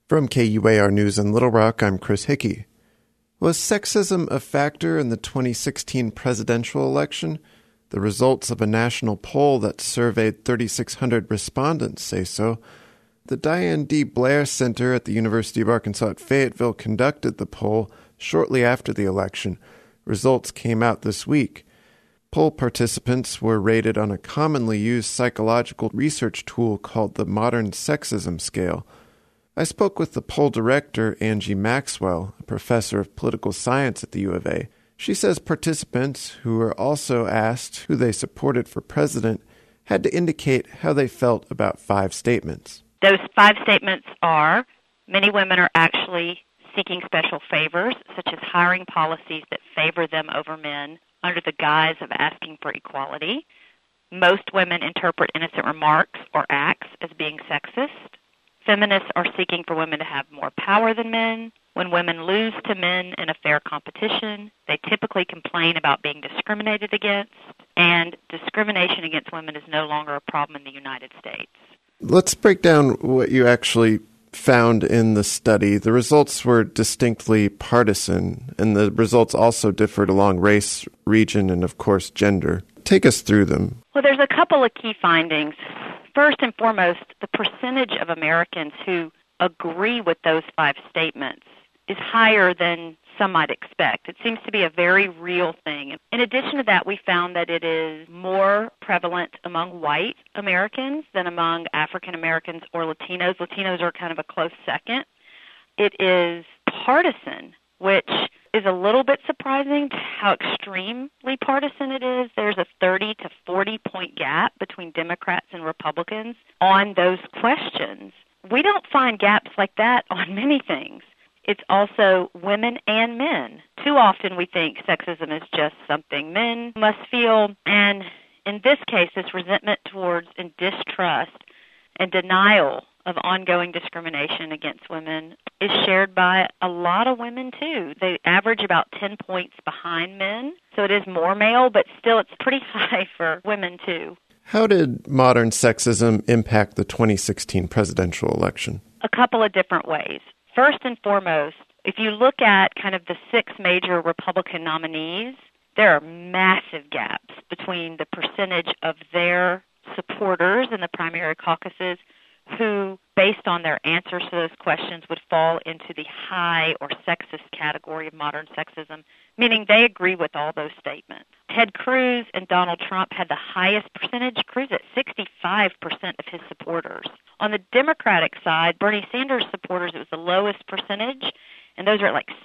From KUAR News in Little Rock, I'm Chris Hickey. Was sexism a factor in the 2016 presidential election? The results of a national poll that surveyed 3,600 respondents say so. The Diane D. Blair Center at the University of Arkansas at Fayetteville conducted the poll shortly after the election. Results came out this week. Poll participants were rated on a commonly used psychological research tool called the Modern Sexism Scale. I spoke with the poll director, Angie Maxwell, a professor of political science at the U of A. She says participants, who were also asked who they supported for president, had to indicate how they felt about 5 statements. Those 5 statements are, many women are actually seeking special favors, such as hiring policies that favor them over men under the guise of asking for equality. Most women interpret innocent remarks or acts as being sexist. Feminists are seeking for women to have more power than men. When women lose to men in a fair competition, they typically complain about being discriminated against, and discrimination against women is no longer a problem in the United States. Let's break down what you actually found in the study. The results were distinctly partisan, and the results also differed along race, region, and, of course, gender. Take us through them. Well, there's a couple of key findings. First and foremost, the percentage of Americans who agree with those 5 statements is higher than some might expect. It seems to be a very real thing. In addition to that, we found that it is more prevalent among white Americans than among African Americans or Latinos. Latinos are kind of a close second. It is partisan, which is a little bit surprising how extremely partisan it is. There's a 30 to 40 point gap between Democrats and Republicans on those questions. We don't find gaps like that on many things. It's also women and men. Too often we think sexism is just something men must feel, and in this case, this resentment towards and distrust and denial of ongoing discrimination against women is shared by a lot of women, too. They average about 10 points behind men, so it is more male, but still it's pretty high for women, too. How did modern sexism impact the 2016 presidential election? A couple of different ways. First and foremost, if you look at kind of the 6 major Republican nominees, there are massive gaps between the percentage of their supporters in the primary caucuses who, based on their answers to those questions, would fall into the high or sexist category of modern sexism, meaning they agree with all those statements. Ted Cruz and Donald Trump had the highest percentage. Cruz at 65% of his supporters. On the Democratic side, Bernie Sanders supporters, it was the lowest percentage, and those are at like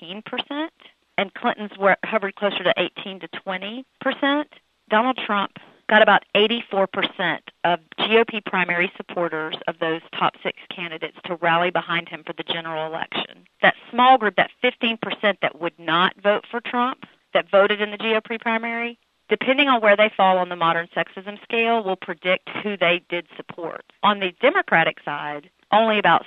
16%, and Clinton's hovered closer to 18 to 20%. Donald Trump got about 84% of GOP primary supporters of those top 6 candidates to rally behind him for the general election. That small group, that 15% that would not vote for Trump, that voted in the GOP primary, depending on where they fall on the modern sexism scale, will predict who they did support. On the Democratic side, only about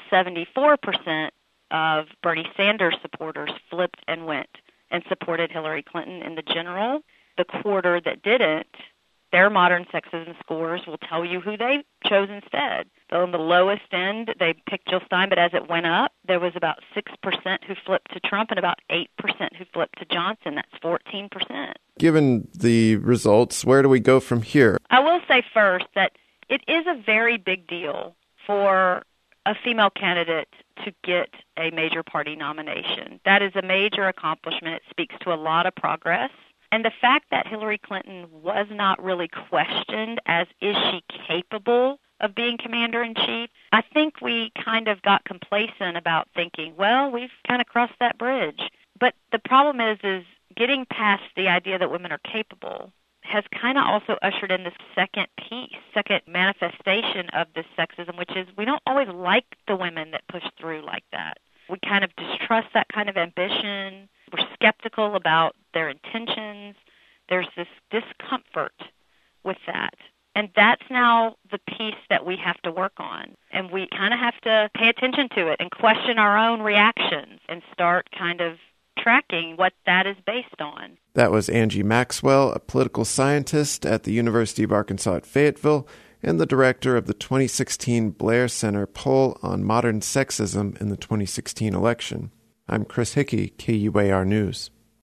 74% of Bernie Sanders supporters flipped and went and supported Hillary Clinton in the general. The quarter that didn't, their modern sexism scores will tell you who they chose instead. So on the lowest end, they picked Jill Stein, but as it went up, there was about 6% who flipped to Trump and about 8% who flipped to Johnson. That's 14%. Given the results, where do we go from here? I will say first that it is a very big deal for a female candidate to get a major party nomination. That is a major accomplishment. It speaks to a lot of progress. And the fact that Hillary Clinton was not really questioned as, is she capable of being commander-in-chief, I think we kind of got complacent about thinking, well, we've kind of crossed that bridge. But the problem is getting past the idea that women are capable has kind of also ushered in this second piece, second manifestation of this sexism, which is we don't always like the women that push through like that. We kind of distrust that kind of ambition. We're skeptical about their intentions. There's this discomfort with that. And that's now the piece that we have to work on. And we kind of have to pay attention to it and question our own reactions and start kind of tracking what that is based on. That was Angie Maxwell, a political scientist at the University of Arkansas at Fayetteville. and the director of the 2016 Blair Center poll on modern sexism in the 2016 election. I'm Chris Hickey, KUAR News.